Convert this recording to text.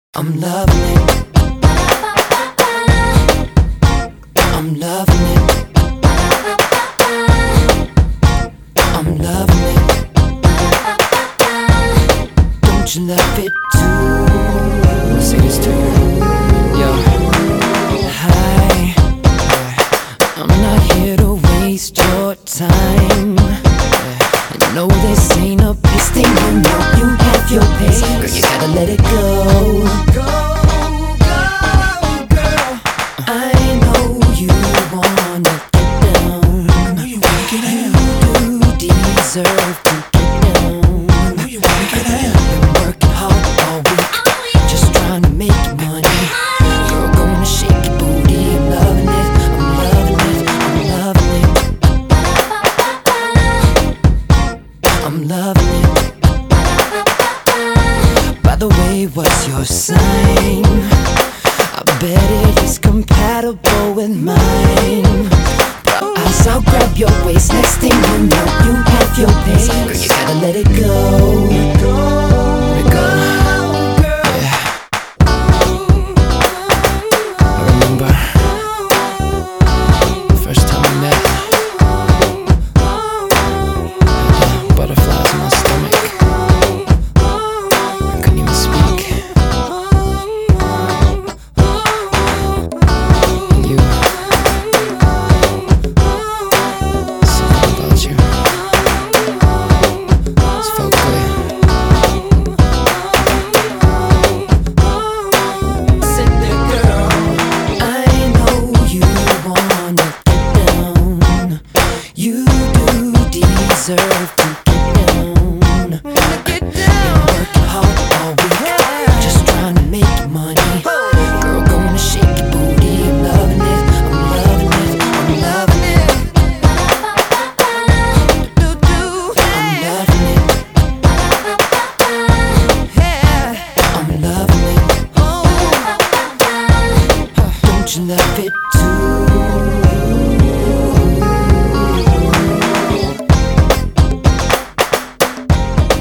I'm loving it. I'm loving it. I'm loving it. Don't you love it too? Let's say this to you. Yo. Hi. I'm not here to waste your time. I know this ain't a piss thing. You know you have your pace. Girl, you gotta let it go. Go, girl. I know you wanna get down. I know you wanna get down. You do deserve to get down. I know you wanna get down. Been working hard all week, just trying to make money. Girl, gonna shake your booty. I'm loving it. I'm loving it. I'm loving it. I'm loving it. By the way, what's your sign? I bet it is compatible with mine. Promise I'll grab your waist. Next thing you know, you have your pace. Girl, you gotta let it go.